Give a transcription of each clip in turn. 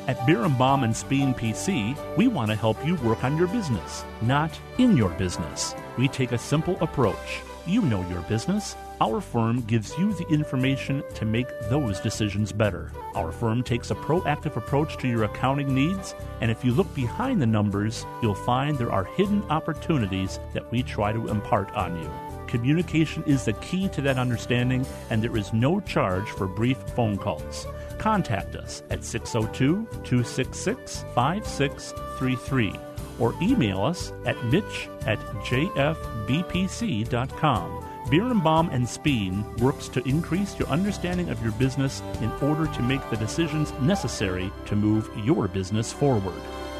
At Birnbaum and Speen PC, we want to help you work on your business, not in your business. We take a simple approach. You know your business. Our firm gives you the information to make those decisions better. Our firm takes a proactive approach to your accounting needs, and if you look behind the numbers, you'll find there are hidden opportunities that we try to impart on you. Communication is the key to that understanding, and there is no charge for brief phone calls. Contact us at 602-266-5633 or email us at mitch@jfbpc.com. Birnbaum and Speen works to increase your understanding of your business in order to make the decisions necessary to move your business forward.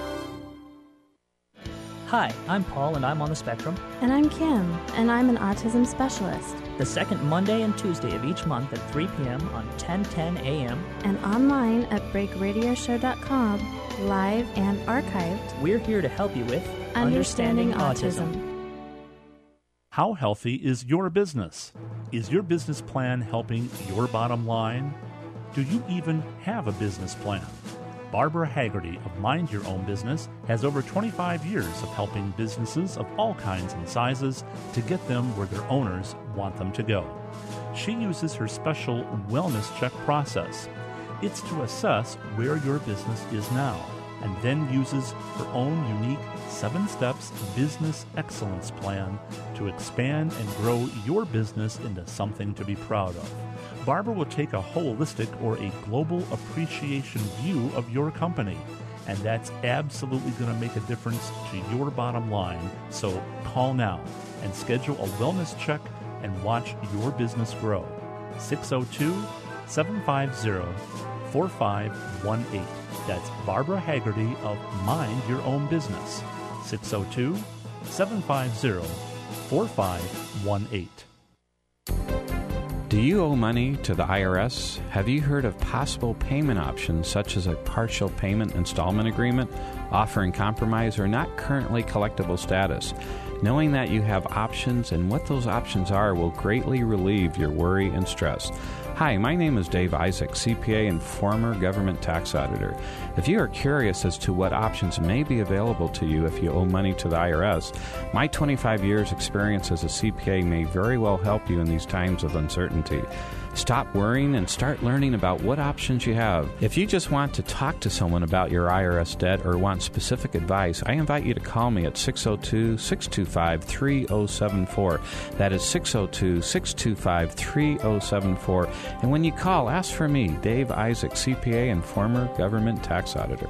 Hi, I'm Paul, and I'm on the spectrum. And I'm Kim, and I'm an autism specialist. The second Monday and Tuesday of each month at 3 p.m. on 1010 a.m. And online at breakradioshow.com, live and archived. We're here to help you with Understanding Autism. How healthy is your business? Is your business plan helping your bottom line? Do you even have a business plan? Barbara Haggerty of Mind Your Own Business has over 25 years of helping businesses of all kinds and sizes to get them where their owners want them to go. She uses her special wellness check process. It's to assess where your business is now, and then uses her own unique 7 steps business excellence plan to expand and grow your business into something to be proud of. Barbara will take a holistic or a global appreciation view of your company, and that's absolutely going to make a difference to your bottom line. So call now and schedule a wellness check and watch your business grow. 602-750-4518. That's Barbara Haggerty of Mind Your Own Business. 602-750-4518. Do you owe money to the IRS? Have you heard of possible payment options such as a partial payment installment agreement, offering compromise or not currently collectible status? Knowing that you have options and what those options are will greatly relieve your worry and stress. Hi, my name is Dave Isaac, CPA and former government tax auditor. If you are curious as to what options may be available to you if you owe money to the IRS, my 25 years experience as a CPA may very well help you in these times of uncertainty. Stop worrying and start learning about what options you have. If you just want to talk to someone about your IRS debt or want specific advice, I invite you to call me at 602-625-3074. That is 602-625-3074. And when you call, ask for me, Dave Isaac, CPA and former government tax auditor.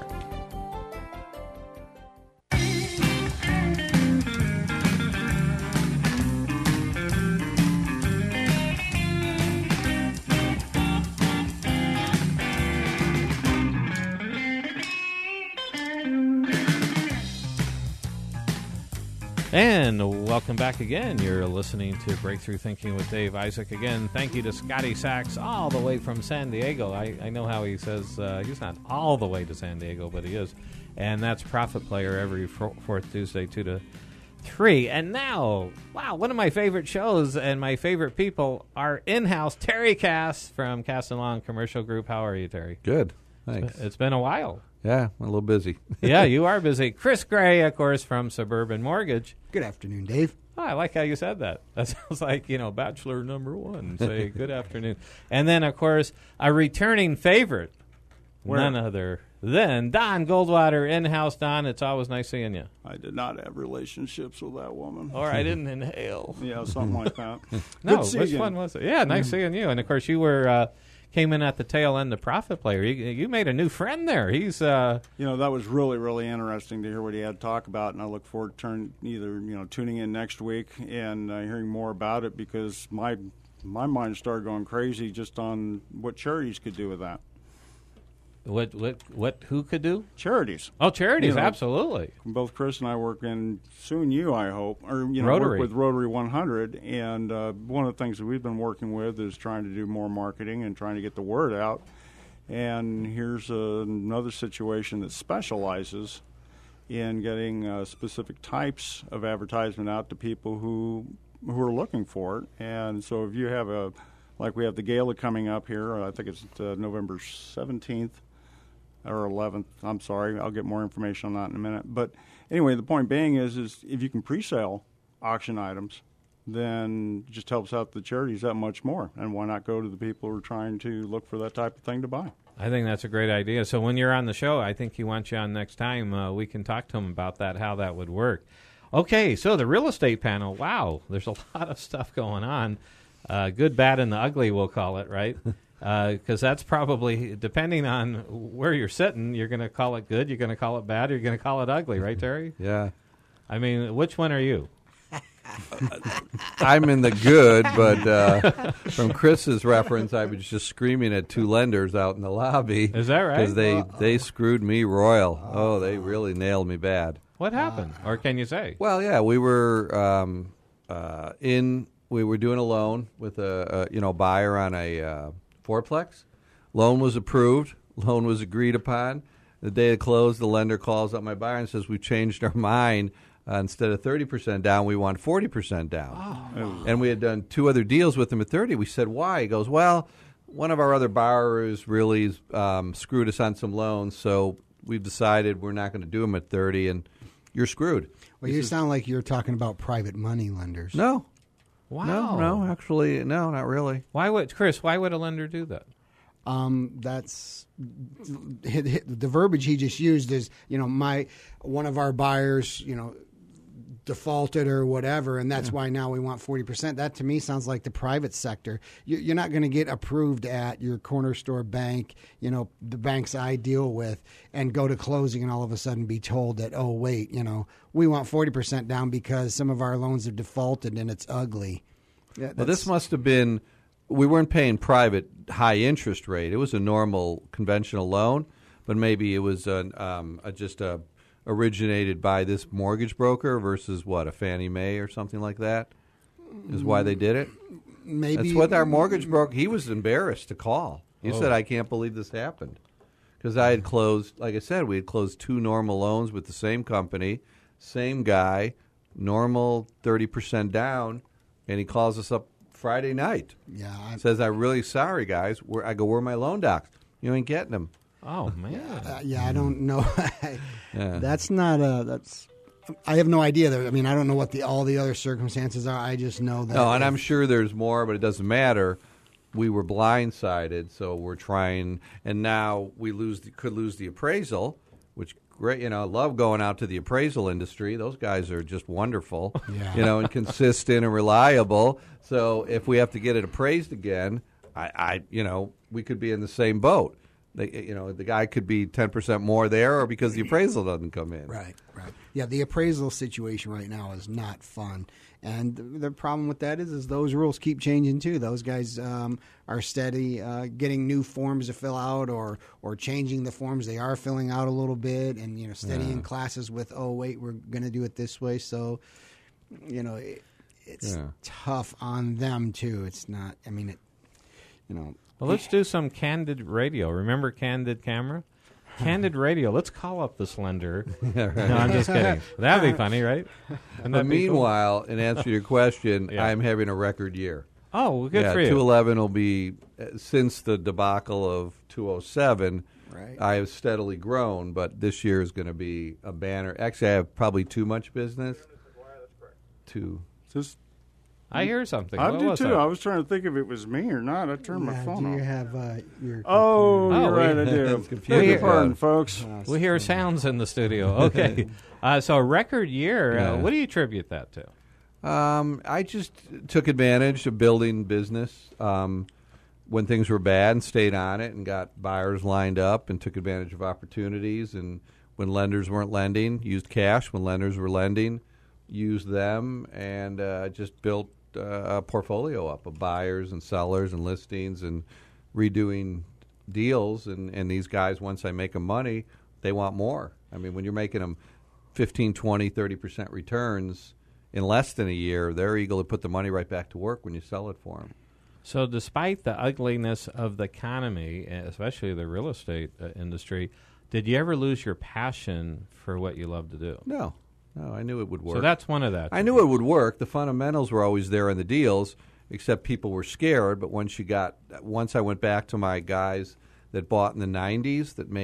And welcome back again. You're listening to Breakthrough Thinking with Dave Isaac. Again, thank you to Scotty Sachs all the way from San Diego. I know how he says he's not all the way to San Diego, but he is. And that's Profit Player every fourth Tuesday, 2 to 3. And now, wow, one of my favorite shows and my favorite people are in-house Terry Cass from Cass & Long Commercial Group. How are you, Terry? Good, thanks. It's been a while. Yeah, I'm a little busy. Yeah, you are busy. Chris Gray, of course, from Suburban Mortgage. Good afternoon, Dave. Oh, I like how you said that. That sounds like, bachelor number one. Say good afternoon. And then, of course, a returning favorite, none other than Don Goldwater, in-house. Don, it's always nice seeing you. I did not have relationships with that woman. Or I didn't inhale. Yeah, something like that. No, which one was it? Yeah, nice seeing you. And, of course, you were... came in at the tail end of Profit Player. You made a new friend there. He's that was really, really interesting to hear what he had to talk about, and I look forward to tuning in next week and hearing more about it, because my mind started going crazy just on what charities could do with that. What who could do? Charities. Oh, charities, absolutely. Both Chris and I work in, soon you, I hope, or Rotary. work with Rotary 100, and one of the things that we've been working with is trying to do more marketing and trying to get the word out. And here's another situation that specializes in getting specific types of advertisement out to people who are looking for it. And so if you have like we have the gala coming up here, I think it's November 17th. or 11th. I'm sorry. I'll get more information on that in a minute. But anyway, the point being is if you can pre-sale auction items, then it just helps out the charities that much more. And why not go to the people who are trying to look for that type of thing to buy? I think that's a great idea. So when you're on the show, I think he wants you on next time. We can talk to him about that, how that would work. Okay, so the real estate panel, wow, there's a lot of stuff going on. Good, bad, and the ugly, we'll call it, right? Because that's probably, depending on where you're sitting, you're going to call it good, you're going to call it bad, or you're going to call it ugly, right, Terry? Yeah. I mean, which one are you? I'm in the good, but from Chris's reference, I was just screaming at two lenders out in the lobby. Is that right? Because they screwed me royal. Oh, they really nailed me bad. What happened? Or can you say? Well, yeah, we were we were doing a loan with a buyer on a fourplex. Loan was approved. Loan was agreed upon. The day it closed, the lender calls up my buyer and says, "We've changed our mind. Instead of 30% down, we want 40% down." Oh. And we had done two other deals with him at 30. We said, "Why?" He goes, "Well, one of our other borrowers really screwed us on some loans, so we've decided we're not going to do them at 30, and you're screwed." Well, you sound like you're talking about private money lenders. No. Wow. No, actually, no, not really. Why would a lender do that? That's the verbiage he just used is, one of our buyers, defaulted or whatever, and that's why now we want 40%. That to me sounds like the private sector. You're not going to get approved at your corner store bank, the banks I deal with, and go to closing and all of a sudden be told that, oh, wait, we want 40% down because some of our loans have defaulted and it's ugly. Well, this must have been, we weren't paying private high interest rate. It was a normal conventional loan, but maybe it was originated by this mortgage broker versus a Fannie Mae or something like that is why they did it. Maybe that's what our mortgage broker. He was embarrassed to call. He said, "I can't believe this happened," because I had closed. Like I said, we had closed two normal loans with the same company, same guy, normal 30% down, and he calls us up Friday night. Yeah, says, "I'm really sorry, guys." I go, "Where are my loan docs? You ain't getting them." Oh man. I don't know. That's not that's. I have no idea. I mean, I don't know what all the other circumstances are. I just know that. No, and I'm sure there's more, but it doesn't matter. We were blindsided, so we're trying, and now we could lose the appraisal, which great. I love going out to the appraisal industry. Those guys are just wonderful. Yeah. And consistent and reliable. So if we have to get it appraised again, we could be in the same boat. The guy could be 10% more there, or because the appraisal doesn't come in. Right. Yeah, the appraisal situation right now is not fun, and the problem with that is those rules keep changing too. Those guys are steady getting new forms to fill out, or changing the forms they are filling out a little bit, and steadying classes with, oh wait, we're going to do it this way. So, it's tough on them too. It's not. I mean, Well, let's do some candid radio. Remember Candid Camera? Candid radio. Let's call up this lender. Yeah, right. No, I'm just kidding. That'd be funny, right? But meanwhile, in answer to your question, Yeah. I'm having a record year. Oh, well, good for you. 211 will be, since the debacle of 207, Right. I have steadily grown, but this year is going to be a banner. Actually, I have probably too much business. I hear something. I What do was too. that? I was trying to think if it was me or not. I turned my phone do you off. have your? Oh, Oh, you're right. I do. It's confusing. Beg your pardon, folks. We hear sounds in the studio. Okay. So a record year. Yeah. What do you attribute that to? I just took advantage of building business when things were bad and stayed on it and got buyers lined up and took advantage of opportunities. And when lenders weren't lending, used cash. When lenders were lending, used them, and just built a portfolio up of buyers and sellers and listings and redoing deals. And these guys, once I make them money, they want more. I mean, when you're making them 15, 20, 30% returns in less than a year, they're eager to put the money right back to work when you sell it for them. So despite the ugliness of the economy, especially the real estate industry, did you ever lose your passion for what you love to do? No, I knew it would work. So that's one of that. I knew it would work. The fundamentals were always there in the deals, except people were scared. But once I went back to my guys that bought in the 90s that made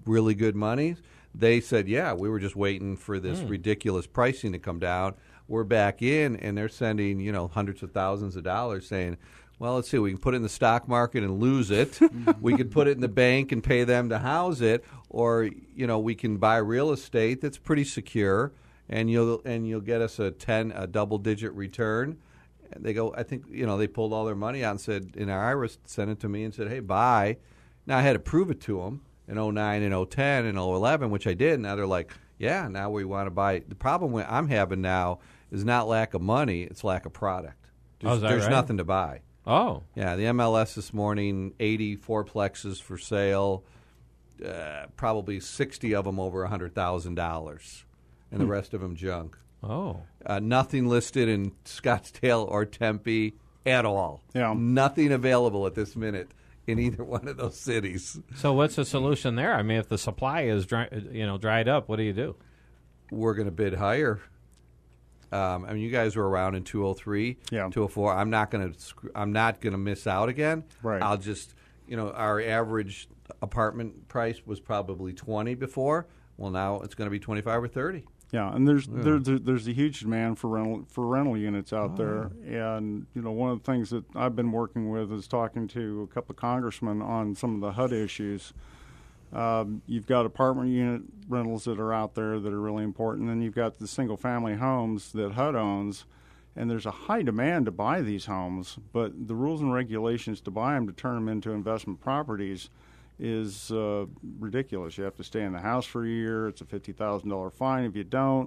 really good money. They said, yeah, we were just waiting for this ridiculous pricing to come down. We're back in, and they're sending, hundreds of thousands of dollars saying, well, let's see, we can put it in the stock market and lose it. We could put it in the bank and pay them to house it, or, we can buy real estate that's pretty secure, and you'll get us a double-digit return. And they go, I think, they pulled all their money out and said, and Iris sent it to me and said, hey, buy. Now, I had to prove it to them in 2009 and 2010 and 2011, which I did. Now they're like, yeah, now we want to buy. The problem I'm having now is not lack of money, it's lack of product. There's nothing to buy. Oh. Yeah, the MLS this morning, 80 fourplexes for sale, probably 60 of them over $100,000, and the rest of them junk. Oh. Nothing listed in Scottsdale or Tempe at all. Yeah. Nothing available at this minute in either one of those cities. So what's the solution there? I mean, if the supply is dried up, what do you do? We're going to bid higher. You guys were around in 203, 204. I'm not going to miss out again. Right. I'll just, our average apartment price was probably 20 before. Well, now it's going to be 25 or 30. Yeah, and there's a huge demand for rental units out there, and one of the things that I've been working with is talking to a couple of congressmen on some of the HUD issues. You've got apartment unit rentals that are out there that are really important, and then you've got the single-family homes that HUD owns, and there's a high demand to buy these homes, but the rules and regulations to buy them, to turn them into investment properties, is ridiculous. You have to stay in the house for a year. It's a $50,000 fine if you don't.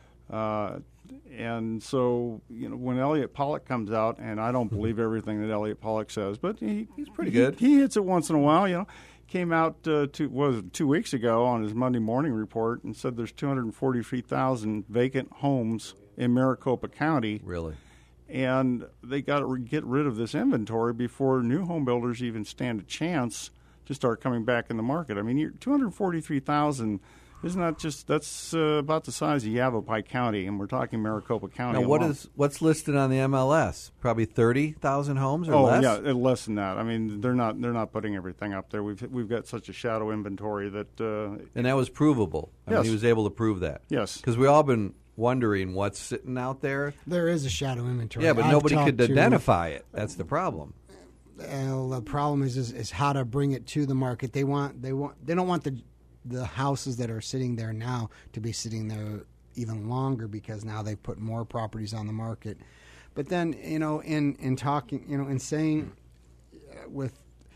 And so, when Elliot Pollock comes out, and I don't believe everything that Elliot Pollock says, but he's pretty good. He hits it once in a while, Came out 2 weeks ago on his Monday morning report and said there's 243,000 vacant homes in Maricopa County. Really? And they got to get rid of this inventory before new home builders even stand a chance to start coming back in the market. I mean, 243,000, isn't that that's about the size of Yavapai County, and we're talking Maricopa County. Now, what's listed on the MLS? Probably 30,000 homes or less? Oh, yeah, less than that. I mean, they're not putting everything up there. We've got such a shadow inventory that. And that was provable. I mean, he was able to prove that. Yes, because we've all been wondering what's sitting out there. There is a shadow inventory. Yeah, but nobody could identify it. That's the problem. The problem is how to bring it to the market. They don't want the houses that are sitting there now to be sitting there even longer, because now they put more properties on the market. But then in talking, in saying with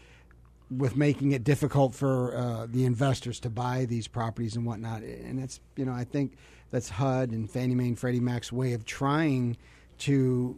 making it difficult for the investors to buy these properties and whatnot, and it's I think that's HUD and Fannie Mae and Freddie Mac's way of trying to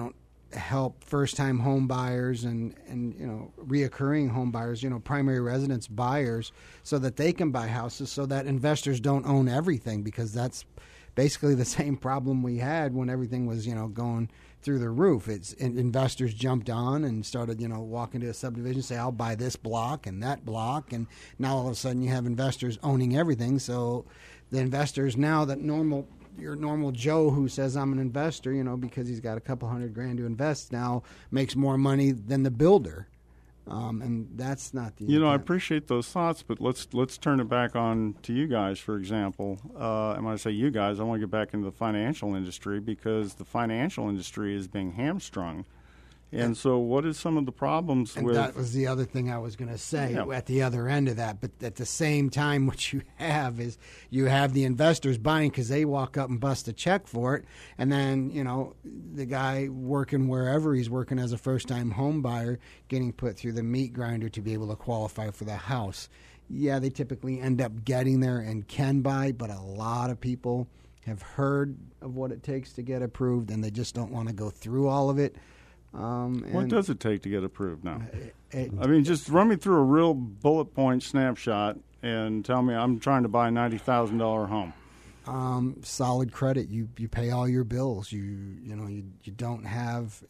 help first-time home buyers and reoccurring home buyers, primary residence buyers, so that they can buy houses, so that investors don't own everything, because that's basically the same problem we had when everything was going through the roof. Investors jumped on and started walking to a subdivision, say, I'll buy this block and that block, and now all of a sudden you have investors owning everything. So the investors now that your normal Joe who says I'm an investor, because he's got a couple $100,000 to invest, now makes more money than the builder, and that's not the. I appreciate those thoughts, but let's turn it back on to you guys, for example. And when I say you guys, I want to get back into the financial industry, because the financial industry is being hamstrung. And so what is some of the problems and with... that was the other thing I was going to say at the other end of that. But at the same time, what you have is you have the investors buying because they walk up and bust a check for it. And then, the guy working wherever he's working as a first-time home buyer getting put through the meat grinder to be able to qualify for the house. Yeah, they typically end up getting there and can buy, but a lot of people have heard of what it takes to get approved, and they just don't want to go through all of it. What does it take to get approved now? Just run me through a real bullet point snapshot and tell me I'm trying to buy a $90,000 home. Solid credit. You pay all your bills. You don't have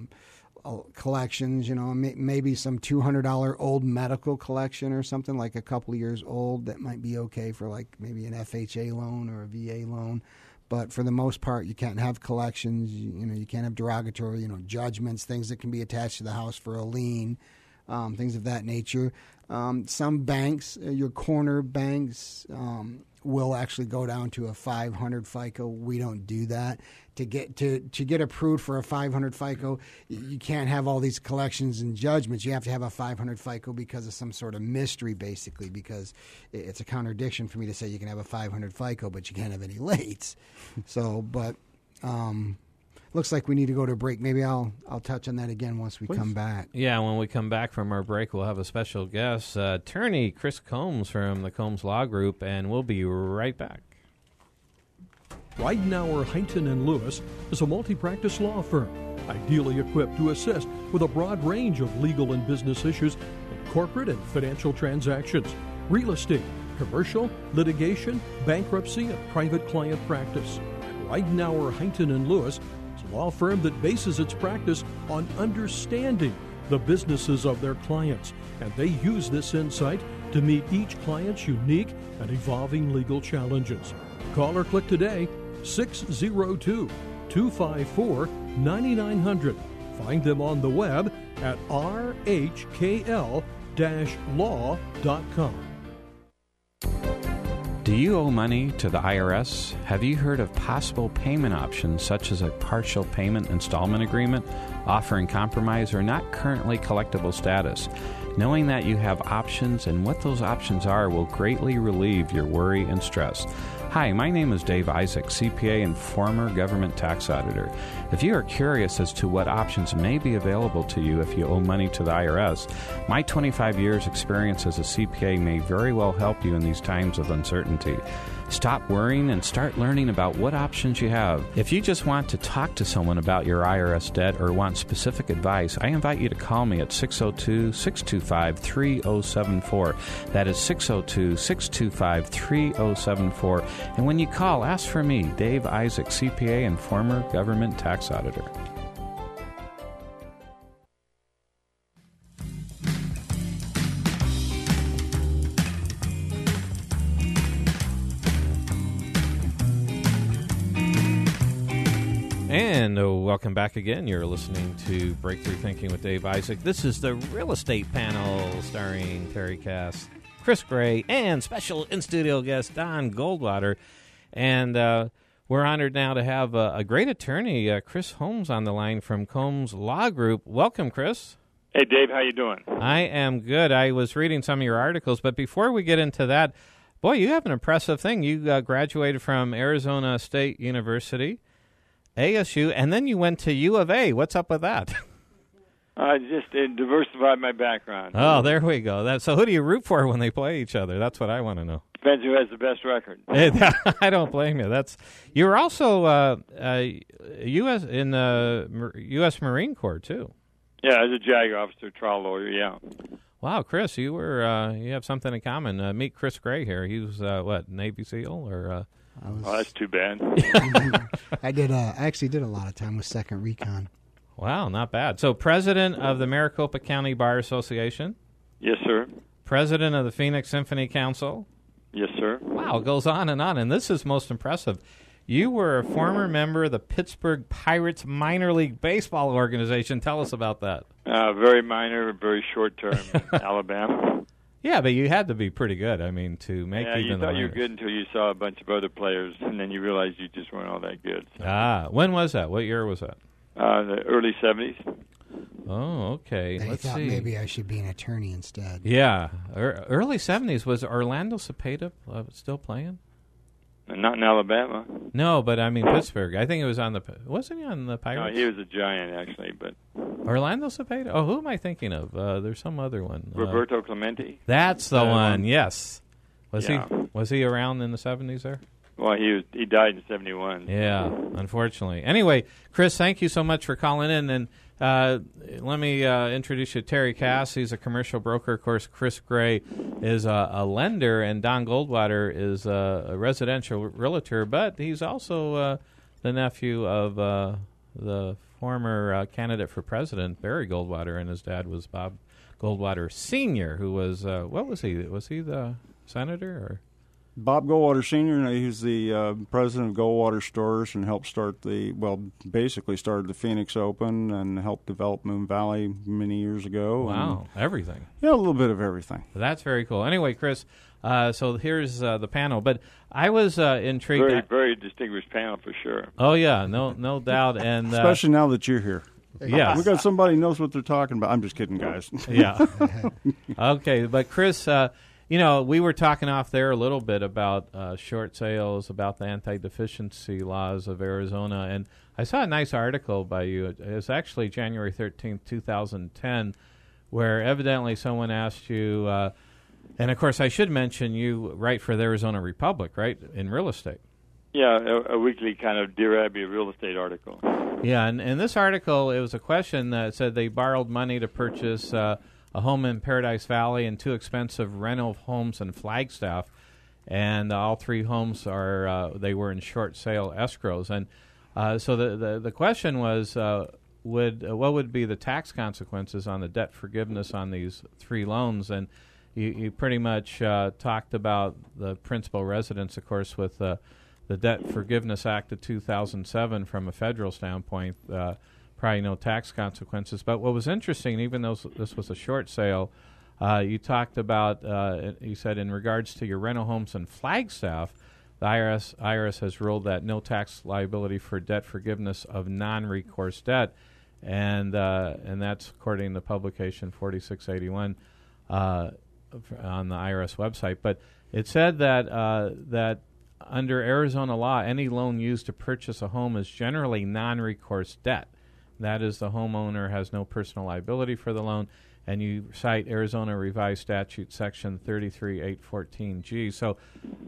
collections. Maybe some $200 old medical collection or something, like a couple of years old, that might be okay for like maybe an FHA loan or a VA loan. But for the most part, you can't have collections. You can't have derogatory, judgments, things that can be attached to the house for a lien, things of that nature. Some banks, your corner banks, will actually go down to a 500 FICO. We don't do that. To get approved for a 500 FICO, you can't have all these collections and judgments. You have to have a 500 FICO because of some sort of mystery, basically, because it's a contradiction for me to say you can have a 500 FICO, but you can't have any lates. Looks like we need to go to a break. Maybe I'll touch on that again once we come back. Yeah, when we come back from our break, we'll have a special guest, attorney Chris Combs from the Combs Law Group, and we'll be right back. Ridenour, Huntington & Lewis is a multi-practice law firm, ideally equipped to assist with a broad range of legal and business issues in corporate and financial transactions, real estate, commercial, litigation, bankruptcy, and private client practice. Ridenour, Huntington & Lewis is a law firm that bases its practice on understanding the businesses of their clients, and they use this insight to meet each client's unique and evolving legal challenges. Call or click today, 602-254-9900. Find them on the web at rhkl-law.com. Do you owe money to the IRS? Have you heard of possible payment options such as a partial payment installment agreement, offering compromise or not currently collectible status? Knowing that you have options and what those options are will greatly relieve your worry and stress. Hi, my name is Dave Isaac, CPA and former government tax auditor. If you are curious as to what options may be available to you if you owe money to the IRS, my 25 years experience as a CPA may very well help you in these times of uncertainty. Stop worrying and start learning about what options you have. If you just want to talk to someone about your IRS debt or want specific advice, I invite you to call me at 602-625-3074. That is 602-625-3074. And when you call, ask for me, Dave Isaac, CPA and former government tax auditor. And welcome back again. You're listening to Breakthrough Thinking with Dave Isaac. This is the Real Estate Panel starring Terry Cass, Chris Gray, and special in-studio guest Don Goldwater. And we're honored now to have a great attorney, Chris Holmes, on the line from Combs Law Group. Welcome, Chris. Hey, Dave. How you doing? I am good. I was reading some of your articles, but before we get into that, boy, you have an impressive thing. You graduated from Arizona State University, ASU, and then you went to U of A. What's up with that? Just diversified my background. Oh, there we go. So who do you root for when they play each other? That's what I want to know. Depends who has the best record. I don't blame you. You were also U.S. in the U.S. Marine Corps, too. Yeah, as a JAG officer, trial lawyer, yeah. Wow, Chris, you have something in common. Meet Chris Gray here. He was, Navy SEAL or... Oh, that's too bad. I actually did a lot of time with 2nd Recon. Wow, not bad. So, president of the Maricopa County Bar Association? Yes, sir. President of the Phoenix Symphony Council? Yes, sir. Wow, it goes on, and this is most impressive. You were a former member of the Pittsburgh Pirates minor league baseball organization. Tell us about that. Very minor, very short term, Alabama. Yeah, but you had to be pretty good, to make even the minors. Yeah, you thought you were good until you saw a bunch of other players, and then you realized you just weren't all that good. So. When was that? What year was that? The early 70s. Oh, okay. Let's see. Maybe I should be an attorney instead. Yeah. Early 70s. Was Orlando Cepeda still playing? Not in Alabama. No, but Pittsburgh. I think it was wasn't he on the Pirates? No, he was a Giant, actually. But Orlando Cepeda? Oh, who am I thinking of? There's some other one. Roberto Clemente? That's the one, yes. Was he around in the 70s there? Well, he died in 71. Yeah, unfortunately. Anyway, Chris, thank you so much for calling in. And let me introduce you to Terry Cass. He's a commercial broker. Of course, Chris Gray is a lender, and Don Goldwater is a residential realtor. But he's also the nephew of the former candidate for president, Barry Goldwater, and his dad was Bob Goldwater Sr., who was, what was he? Was he the senator? Or Bob Goldwater Sr., he's the president of Goldwater Stores and helped basically started the Phoenix Open and helped develop Moon Valley many years ago. Wow, everything. Yeah, a little bit of everything. That's very cool. Anyway, Chris, so here's the panel. But I was intrigued. Very, very distinguished panel for sure. Oh, yeah, no doubt. And especially now that you're here. Yeah. We got somebody who knows what they're talking about. I'm just kidding, guys. Yeah. Okay, but Chris, we were talking off there a little bit about short sales, about the anti-deficiency laws of Arizona, and I saw a nice article by you. It was actually January 13th, 2010, where evidently someone asked you, and of course I should mention you write for the Arizona Republic, right, in real estate. Yeah, a weekly kind of Dear Abby real estate article. Yeah, and in this article, it was a question that said they borrowed money to purchase a home in Paradise Valley and 2 expensive rental homes in Flagstaff, and all 3 homes they were in short sale escrows. And so the question was, what would be the tax consequences on the debt forgiveness on these 3 loans? And you pretty much talked about the principal residence, of course, with the Debt Forgiveness Act of 2007 from a federal standpoint, probably no tax consequences. But what was interesting, even though this was a short sale, you talked about, you said in regards to your rental homes in Flagstaff, the IRS has ruled that no tax liability for debt forgiveness of non-recourse debt, and that's according to publication 4681 on the IRS website. But it said that under Arizona law, any loan used to purchase a home is generally non-recourse debt. That is, the homeowner has no personal liability for the loan, and you cite Arizona Revised Statute Section 33814G. So,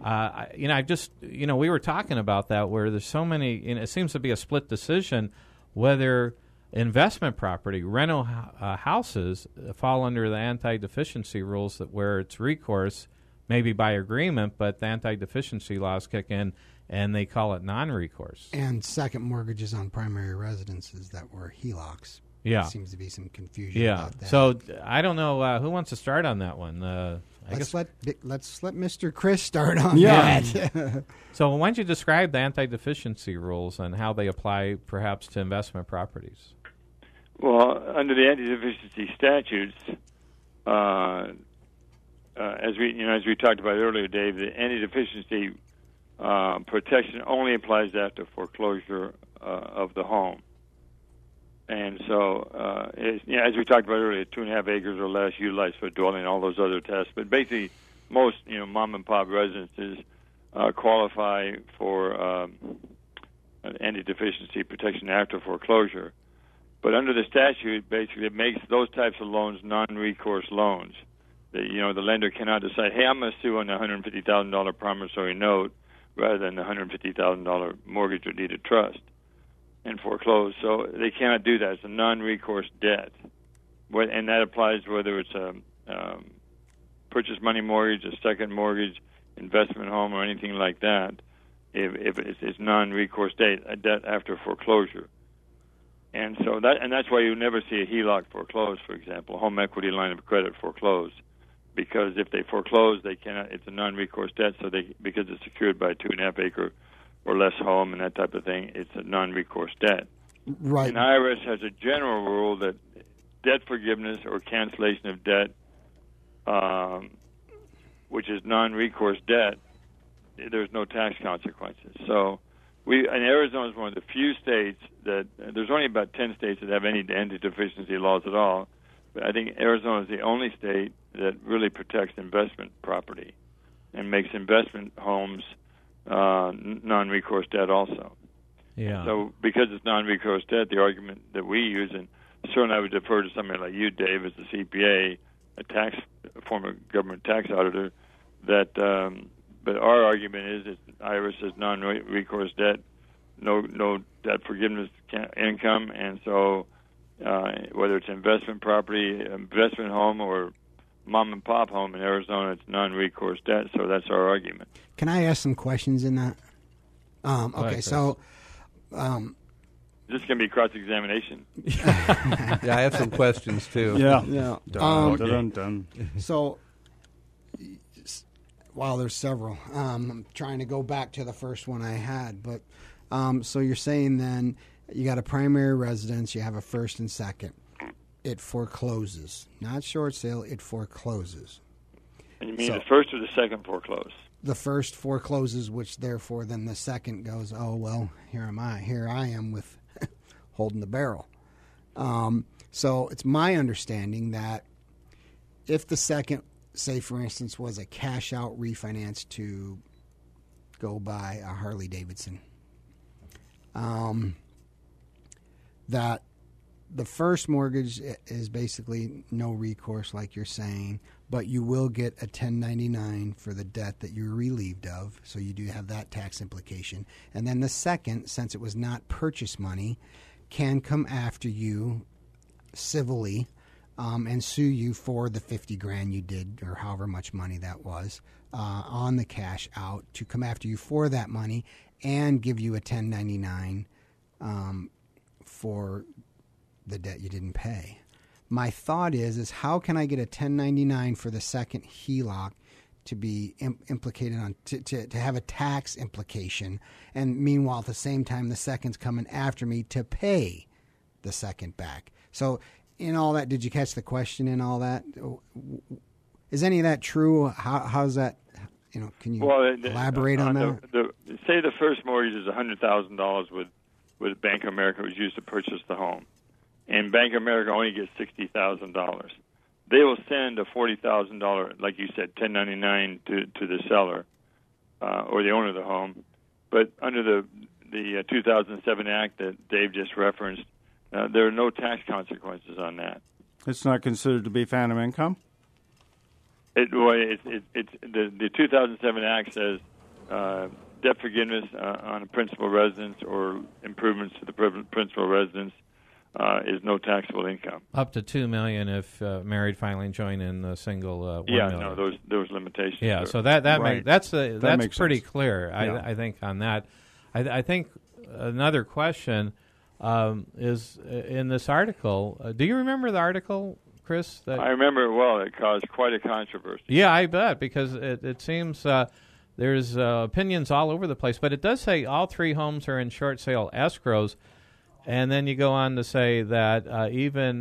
we were talking about that where there's so many, it seems to be a split decision whether investment property, rental houses fall under the anti-deficiency rules where it's recourse, maybe by agreement, but the anti-deficiency laws kick in, and they call it non-recourse. And second mortgages on primary residences that were HELOCs. Yeah. There seems to be some confusion about that. So I don't know who wants to start on that one. Let's let Mr. Chris start on that. So why don't you describe the anti-deficiency rules and how they apply perhaps to investment properties? Well, under the anti-deficiency statutes, as we talked about earlier, Dave, the anti-deficiency protection only applies after foreclosure of the home. And so, as we talked about earlier, 2.5 acres or less utilized for dwelling, all those other tests. But basically, most mom and pop residences qualify for anti-deficiency protection after foreclosure. But under the statute, basically, it makes those types of loans non-recourse loans. The lender cannot decide, hey, I'm going to sue on the $150,000 promissory note rather than the $150,000 mortgage or deed of trust and foreclose. So they cannot do that. It's a non-recourse debt. And that applies whether it's a purchase money mortgage, a second mortgage, investment home, or anything like that. If it's non-recourse debt after foreclosure. And so that's why you never see a HELOC foreclosed, for example, home equity line of credit foreclosed. Because if they foreclose, they cannot. It's a non-recourse debt, because it's secured by a 2.5 acre or less home and that type of thing, it's a non-recourse debt. Right. And IRS has a general rule that debt forgiveness or cancellation of debt, which is non-recourse debt, there's no tax consequences. So, and Arizona is one of the few states that there's only about 10 states that have any anti-deficiency laws at all. But I think Arizona is the only state that really protects investment property and makes investment homes non-recourse debt also. Yeah. So because it's non-recourse debt, the argument that we use, and certainly I would defer to somebody like you, Dave, as a CPA, a former government tax auditor, that but our argument is that IRS is non-recourse debt, no debt forgiveness income, and so whether it's investment property, investment home, or mom and pop home in Arizona, it's non-recourse debt. So that's our argument. Can I ask some questions in that? Okay, so this can be cross-examination. Yeah, I have some questions too. Yeah. So Well, there's several. I'm trying to go back to the first one I had, but so you're saying then you got a primary residence, you have a first and second. It forecloses, not short sale. It forecloses. And you mean the first or the second foreclose? The first forecloses, which therefore then the second goes, oh well, here I am with holding the barrel. So it's my understanding that if the second, say for instance, was a cash out refinance to go buy a Harley Davidson, that the first mortgage is basically no recourse, like you're saying, but you will get a 1099 for the debt that you're relieved of, so you do have that tax implication. And then the second, since it was not purchase money, can come after you civilly and sue you for the $50,000 you did, or however much money that was, on the cash out, to come after you for that money and give you a 1099 for the debt you didn't pay. My thought is how can I get a 1099 for the second HELOC to be implicated on to have a tax implication, and meanwhile at the same time the second's coming after me to pay the second back. So in all that, did you catch the question in all that? Is any of that true? How's that? Can you elaborate on that? Say the first mortgage is $100,000 with Bank of America was used to purchase the home, and Bank of America only gets $60,000. They will send a $40,000, like you said, 1099 to the seller or the owner of the home. But under the 2007 Act that Dave just referenced, there are no tax consequences on that. It's not considered to be phantom income? The 2007 Act says debt forgiveness on a principal residence or improvements to the principal residence is no taxable income. Up to $2 million if married filing joint in a single $1 million. No, those limitations. Yeah, so right. that's pretty sense. clear. Yeah. I think on that. I think another question is in this article. Do you remember the article, Chris? I remember it well. It caused quite a controversy. Yeah, I bet, because it seems there's opinions all over the place. But it does say all three homes are in short sale escrows. And then you go on to say that even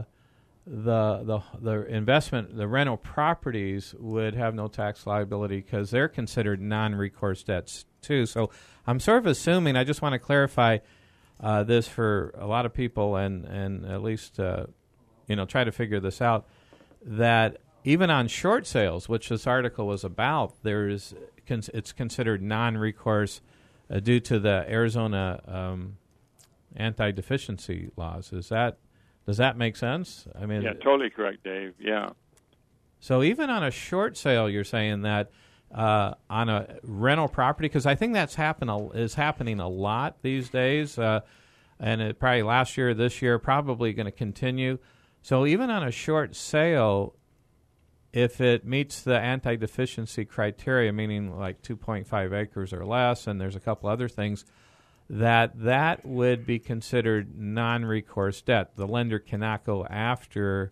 the investment, the rental properties would have no tax liability because they're considered non-recourse debts too. So I'm sort of assuming, I just want to clarify this for a lot of people and at least try to figure this out, that even on short sales, which this article was about, it's considered non-recourse due to the Arizona anti-deficiency laws. Does that make sense? I mean, yeah, totally correct, Dave. Yeah. So even on a short sale, you're saying that on a rental property, because I think is happening a lot these days, and it probably last year, this year, probably going to continue. So even on a short sale, if it meets the anti-deficiency criteria, meaning like 2.5 acres or less, and there's a couple other things, that would be considered non-recourse debt. The lender cannot go after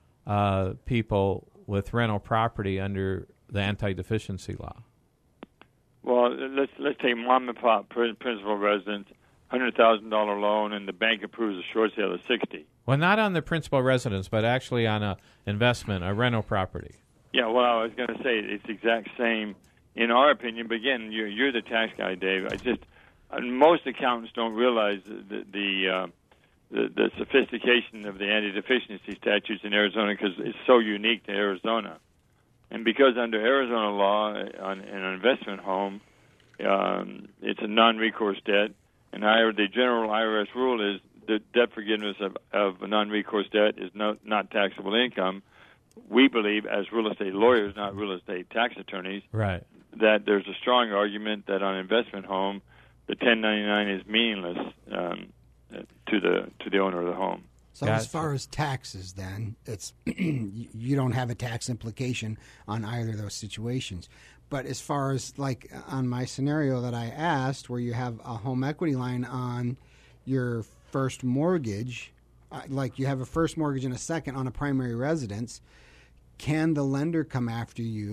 people with rental property under the anti-deficiency law. Well, let's take mom and pop principal residence, $100,000 loan, and the bank approves a short sale of $60,000. Well, not on the principal residence, but actually on a investment, a rental property. Yeah, well, I was going to say it's the exact same in our opinion. But again, you're the tax guy, Dave. Most accountants don't realize the sophistication of the anti-deficiency statutes in Arizona because it's so unique to Arizona. And because under Arizona law, on an investment home, it's a non-recourse debt, and the general IRS rule is the debt forgiveness of a non-recourse debt is not taxable income. We believe, as real estate lawyers, not real estate tax attorneys, right, that there's a strong argument that on an investment home, the 1099 is meaningless to the owner of the home. So as far as taxes, then it's you don't have a tax implication on either of those situations. But as far as like on my scenario that I asked, where you have a home equity line on your first mortgage, like you have a first mortgage and a second on a primary residence, can the lender come after you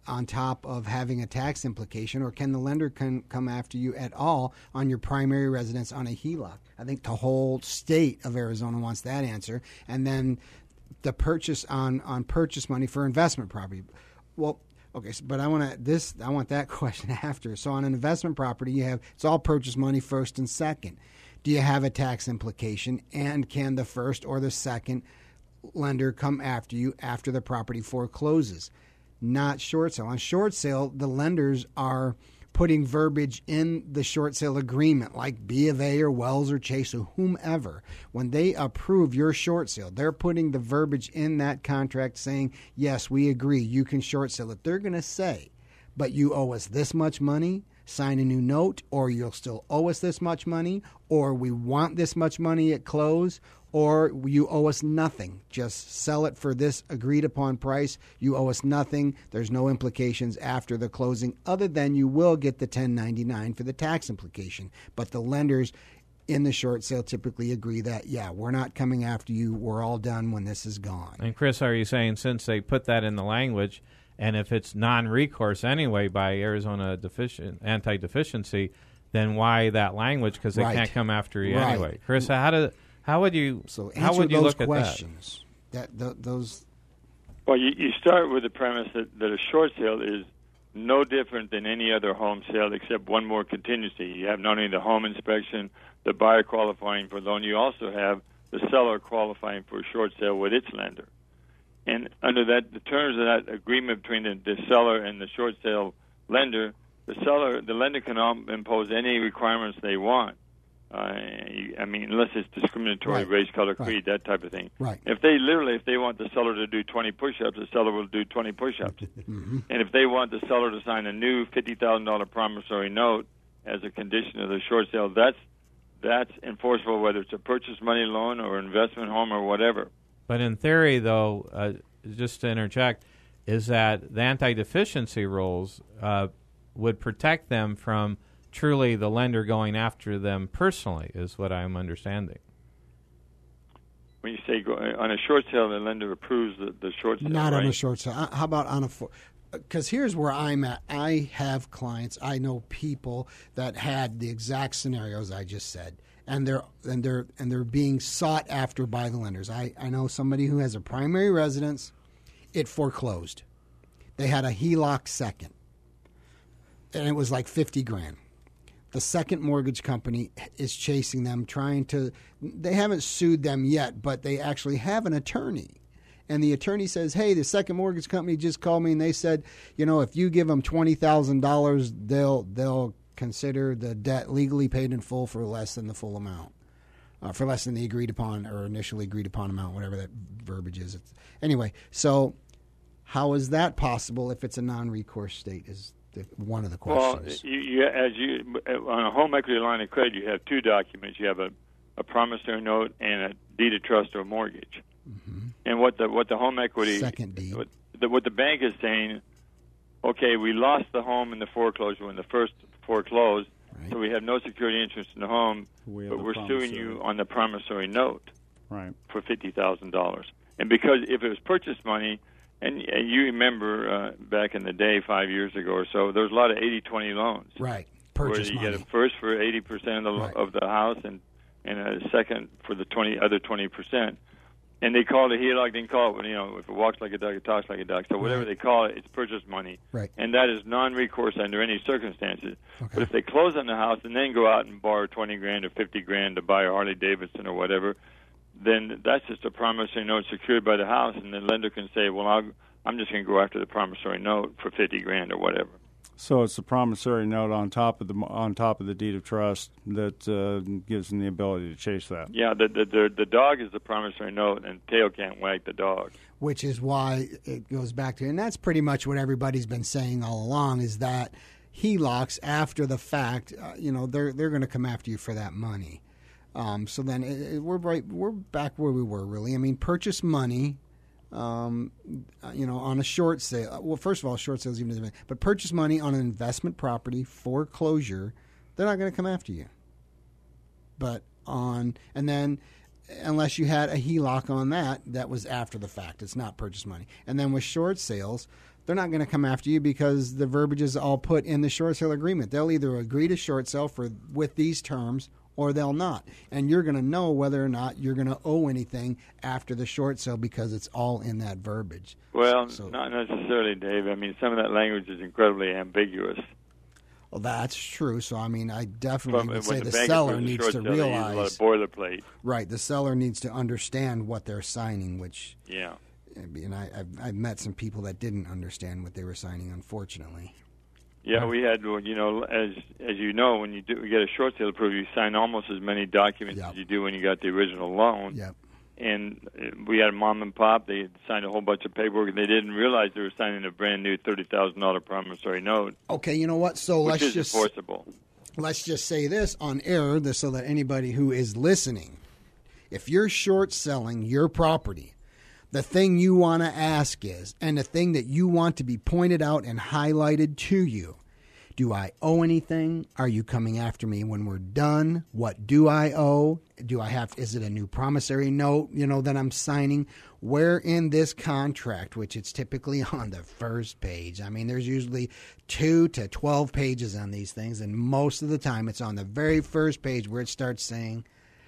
on top of having a tax implication, or can the lender come after you at all on your primary residence on a HELOC? I think the whole state of Arizona wants that answer. And then the purchase on purchase money for investment property. Well, okay, but I want that question after. So on an investment property, it's all purchase money first and second. Do you have a tax implication, and can the first or the second lender come after you after the property forecloses? Not short sale. On short sale, the lenders are putting verbiage in the short sale agreement, like B of A or Wells or Chase or whomever. When they approve your short sale, they're putting the verbiage in that contract saying, yes, we agree, you can short sell it. They're going to say, but you owe us this much money, sign a new note, or you'll still owe us this much money, or we want this much money at close, or you owe us nothing. Just sell it for this agreed upon price. You owe us nothing. There's no implications after the closing, other than you will get the 1099 for the tax implication. But the lenders in the short sale typically agree that, yeah, we're not coming after you. We're all done when this is gone. And Chris, are you saying since they put that in the language, and if it's non-recourse anyway by Arizona anti-deficiency, then why that language? Because they can't come after you anyway. Chris, how would you look questions, at that? Those. Well, you start with the premise that a short sale is no different than any other home sale, except one more contingency. You have not only the home inspection, the buyer qualifying for loan, you also have the seller qualifying for a short sale with its lender. And under the terms of that agreement between the seller and the short sale lender, the lender can impose any requirements they want. Unless it's discriminatory, race, color, creed, that type of thing. Right. If they want the seller to do 20 push-ups, the seller will do 20 push-ups. Mm-hmm. And if they want the seller to sign a new $50,000 promissory note as a condition of the short sale, that's enforceable, whether it's a purchase money loan or investment home or whatever. But in theory, though, just to interject, is that the anti-deficiency rules would protect them from truly the lender going after them personally, is what I'm understanding. When you say on a short sale, the lender approves the short sale, Not right? on a short sale. How about on a... Because here's where I'm at. I have clients, I know people that had the exact scenarios I just said. And they're being sought after by the lenders. I know somebody who has a primary residence. It foreclosed. They had a HELOC second, and it was like $50,000. The second mortgage company is chasing them, they haven't sued them yet, but they actually have an attorney. And the attorney says, hey, the second mortgage company just called me, and they said, if you give them $20,000, they'll consider the debt legally paid in full for less than the full amount, for less than the agreed upon or initially agreed upon amount, whatever that verbiage is. Anyway, so how is that possible if it's a non-recourse state is one of the questions. Well, on a home equity line of credit, you have two documents. You have a promissory note and a deed of trust or mortgage. Mm-hmm. And what the home equity second deed, what the bank is saying, okay, we lost the home in the foreclosure when the first foreclosed, right. So we have no security interest in the home, but we're suing you on the promissory note, right, for $50,000. And because if it was purchase money, and you remember back in the day, 5 years ago or so, there was a lot of 80-20 loans. Right, purchase where you money. get a first for 80% of the house and a second for the other 20%. And they call it a HELOC. They can call it, if it walks like a duck, it talks like a duck. So whatever they call it, it's purchase money. Right. And that is non-recourse under any circumstances. Okay. But if they close on the house and then go out and borrow $20,000 or $50,000 to buy a Harley Davidson or whatever, then that's just a promissory note secured by the house, and the lender can say, well, I'm just going to go after the promissory note for $50,000 or whatever. So it's the promissory note on top of the deed of trust that gives them the ability to chase that. Yeah, the dog is the promissory note, and tail can't wag the dog. Which is why it goes back to, and that's pretty much what everybody's been saying all along, is that HELOCs after the fact, they're going to come after you for that money. So then we're back where we were really. I mean, purchase money. On a short sale. Well, first of all, short sales even doesn't. But purchase money on an investment property foreclosure, they're not going to come after you. And then, unless you had a HELOC on that was after the fact. It's not purchase money. And then with short sales, they're not going to come after you because the verbiage is all put in the short sale agreement. They'll either agree to short sell with these terms or they'll not. And you're going to know whether or not you're going to owe anything after the short sale because it's all in that verbiage. Well, not necessarily, Dave. I mean, some of that language is incredibly ambiguous. Well, that's true. So, I mean, I definitely would say the bank seller approves a needs short to sale, they use a lot realize. of boilerplate. Right. The seller needs to understand what they're signing, which. Yeah. And I've met some people that didn't understand what they were signing, unfortunately. Yeah, we had, you know, as you know, when you get a short sale approved, you sign almost as many documents as you do when you got the original loan. Yep. And we had a mom and pop. They had signed a whole bunch of paperwork, and they didn't realize they were signing a brand new $30,000 promissory note. Okay, you know what? So which is enforceable. Let's just say this on air, so that anybody who is listening, if you're short selling your property, the thing you want to ask is, and the thing that you want to be pointed out and highlighted to you, do I owe anything? Are you coming after me when we're done? What do I owe? Is it a new promissory note, that I'm signing? Where in this contract, which it's typically on the first page. I mean, there's usually 2 to 12 pages on these things, and most of the time it's on the very first page where it starts saying,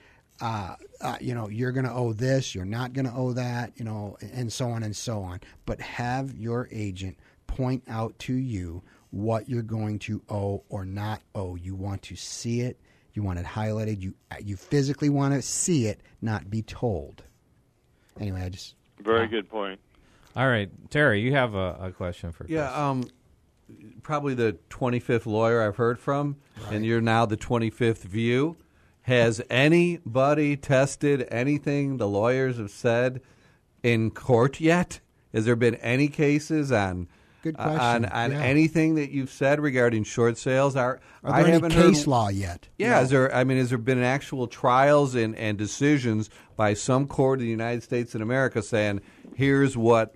you're going to owe this, you're not going to owe that, and so on and so on. But have your agent point out to you what you're going to owe or not owe. You want to see it. You want it highlighted. You physically want to see it, not be told. Anyway, Very good point. All right, Terry, you have a question for Chris. Yeah, probably the 25th lawyer I've heard from, and you're now the 25th view. Has anybody tested anything the lawyers have said in court yet? Has there been any cases on Good question. on anything that you've said regarding short sales? Are there any case law yet? Yeah, no. Has there been actual trials and decisions by some court of the United States in America saying, here's what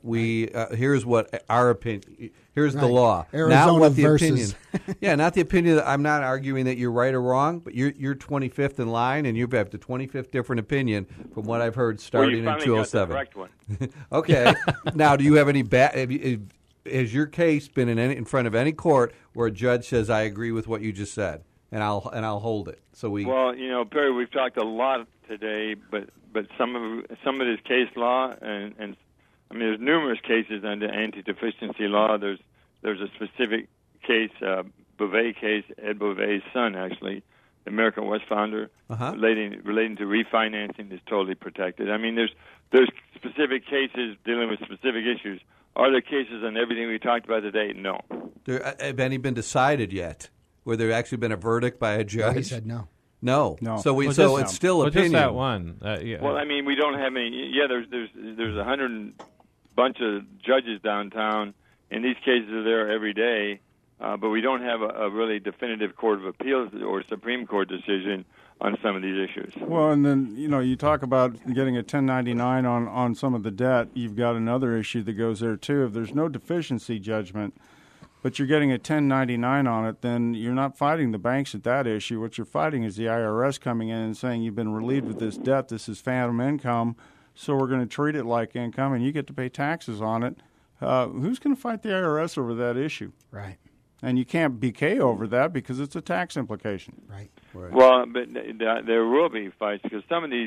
our opinion, here's the law, Arizona not what the versus opinion. Yeah, not the opinion. I'm not arguing that you're right or wrong, but you're 25th in line, and you have the 25th different opinion from what I've heard starting in 2007. Got the correct one. Okay. Now, do you have any has your case been in front of any court where a judge says, I agree with what you just said, and I'll hold it? Well, Perry, we've talked a lot today, but some of it is case law, and I mean, there's numerous cases under anti-deficiency law. There's a specific case, Beauvais case, Ed Beauvais' son, actually, the American West founder, relating to refinancing is totally protected. I mean, there's specific cases dealing with specific issues. Are there cases on everything we talked about today? No. Have any been decided yet? Where there actually been a verdict by a judge? He said no. No. So it's still opinion. Just that one. Yeah. Well, I mean, we don't have any. Yeah, there's 100 bunch of judges downtown, and these cases are there every day. But we don't have a really definitive court of appeals or Supreme Court decision on some of these issues. Well, and then, you talk about getting a 1099 on some of the debt. You've got another issue that goes there, too. If there's no deficiency judgment, but you're getting a 1099 on it, then you're not fighting the banks at that issue. What you're fighting is the IRS coming in and saying you've been relieved of this debt. This is phantom income, so we're going to treat it like income, and you get to pay taxes on it. Who's going to fight the IRS over that issue? Right. And you can't BK over that because it's a tax implication. Right. Well, but there will be fights because some of these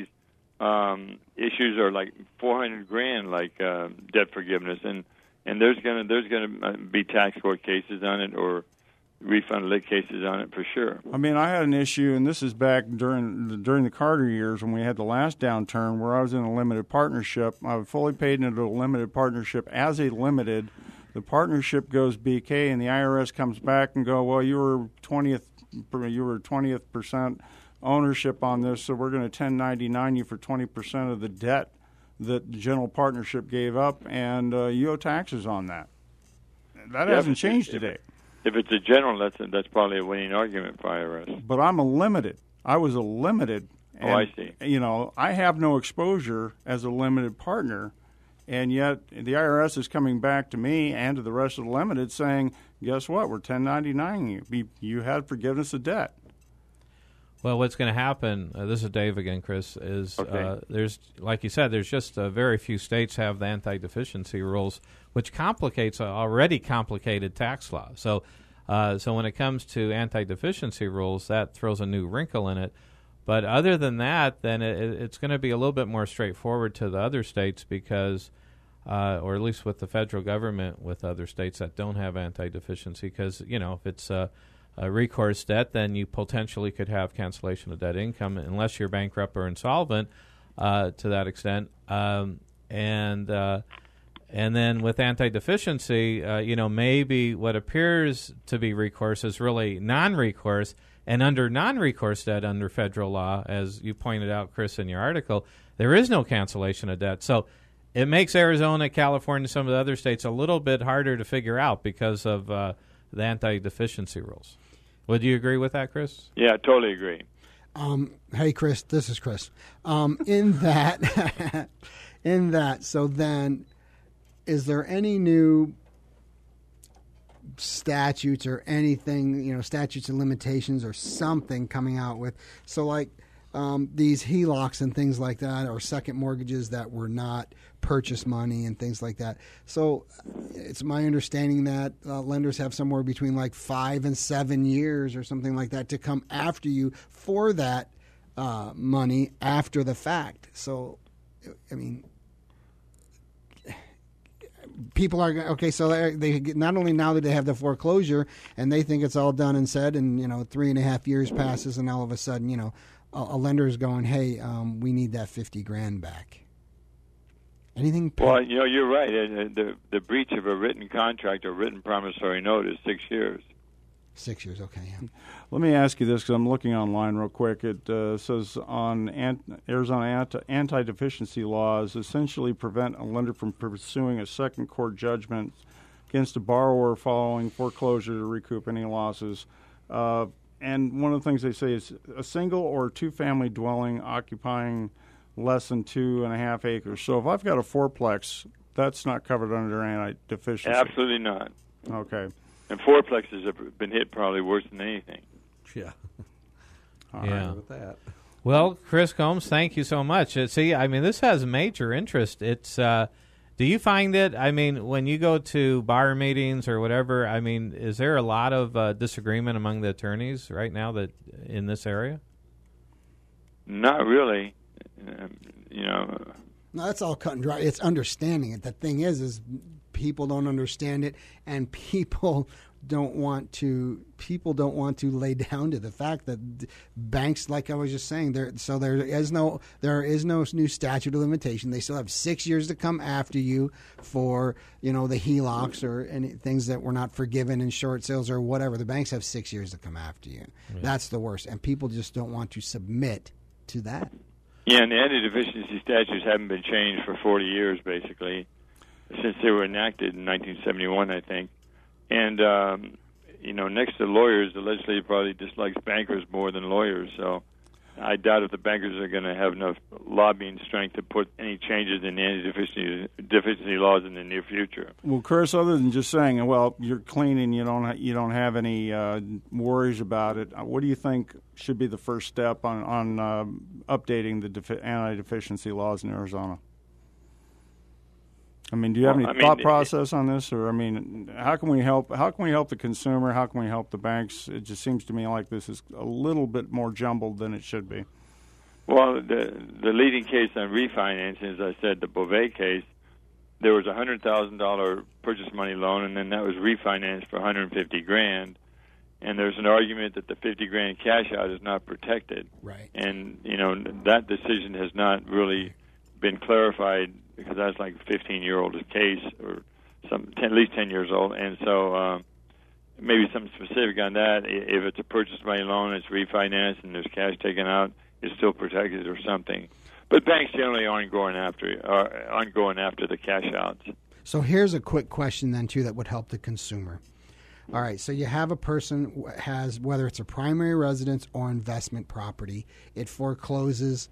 issues are like $400,000, like debt forgiveness, and there's gonna be tax court cases on it or refund lit cases on it for sure. I mean, I had an issue, and this is back during the Carter years when we had the last downturn, where I was in a limited partnership. I was fully paid into a limited partnership as a limited. The partnership goes BK, and the IRS comes back and go, well, you were 20th percent ownership on this, so we're going to 1099 you for 20% of the debt that the general partnership gave up, and you owe taxes on that. That hasn't changed today. If it's a general, that's probably a winning argument for IRS. But I'm a limited. I was a limited. And, I see. I have no exposure as a limited partner. And yet the IRS is coming back to me and to the rest of the limited saying, guess what, we're 1099 you. You had forgiveness of debt. Well, what's going to happen, this is Dave again, Chris, is there's, like you said, there's just very few states have the anti-deficiency rules, which complicates an already complicated tax law. So when it comes to anti-deficiency rules, that throws a new wrinkle in it. But other than that, then it's going to be a little bit more straightforward to the other states because, or at least with the federal government, with other states that don't have anti-deficiency, because, if it's a recourse debt, then you potentially could have cancellation of debt income unless you're bankrupt or insolvent to that extent. And then with anti-deficiency, maybe what appears to be recourse is really non-recourse. And under non-recourse debt under federal law, as you pointed out, Chris, in your article, there is no cancellation of debt. So it makes Arizona, California, some of the other states a little bit harder to figure out because of the anti-deficiency rules. Would you agree with that, Chris? Yeah, I totally agree. Hey, Chris, this is Chris. In that, so then, is there any new statutes or anything, statutes and limitations or something coming out with? So, like these HELOCs and things like that, or second mortgages that were not purchase money and things like that. So it's my understanding that lenders have somewhere between like 5 and 7 years or something like that to come after you for that money after the fact. So, I mean, people are okay. So they not only now that they have the foreclosure and they think it's all done and said, and 3.5 years passes, and all of a sudden, a lender is going, "Hey, we need that $50,000 back." Anything? Well, you're right. The breach of a written contract or written promissory note is 6 years. 6 years, okay. Yeah. Let me ask you this, because I'm looking online real quick. It says on Arizona anti-deficiency laws essentially prevent a lender from pursuing a second court judgment against a borrower following foreclosure to recoup any losses. And one of the things they say is a single or two-family dwelling occupying less than 2.5 acres. So if I've got a fourplex, that's not covered under anti-deficiency. Absolutely not. Okay. And fourplexes have been hit probably worse than anything. Yeah. All right with that. Well, Chris Combs, thank you so much. See, I mean, this has major interest. It's do you find that, I mean, when you go to bar meetings or whatever, I mean, is there a lot of disagreement among the attorneys right now that in this area? Not really. No, that's all cut and dry. It's understanding it. The thing is people don't understand it, and people don't want to lay down to the fact that banks, like I was just saying, there is no new statute of limitation. They still have 6 years to come after you for the HELOCs or any things that were not forgiven in short sales or whatever. The banks have 6 years to come after you. Yeah. That's the worst, and people just don't want to submit to that. Yeah, and the anti-deficiency statutes haven't been changed for 40 years, basically, since they were enacted in 1971, I think. And, next to lawyers, the legislature probably dislikes bankers more than lawyers. So I doubt if the bankers are going to have enough lobbying strength to put any changes in the anti-deficiency laws in the near future. Well, Chris, other than just saying, well, you're clean and you don't have any worries about it, what do you think should be the first step on updating the anti-deficiency laws in Arizona? I mean, do you have any thought process on this, or how can we help? How can we help the consumer? How can we help the banks? It just seems to me like this is a little bit more jumbled than it should be. Well, the leading case on refinancing, as I said, the Beauvais case, there was a $100,000 purchase money loan, and then that was refinanced for $150,000. And there's an argument that the $50,000 cash out is not protected. Right. And that decision has not really been clarified, because that's like a 15-year-old case, or at least 10 years old. And so maybe something specific on that. If it's a purchase money loan, it's refinanced, and there's cash taken out, it's still protected or something. But banks generally aren't going after the cash outs. So here's a quick question then, too, that would help the consumer. All right, so you have a person who has, whether it's a primary residence or investment property, it forecloses,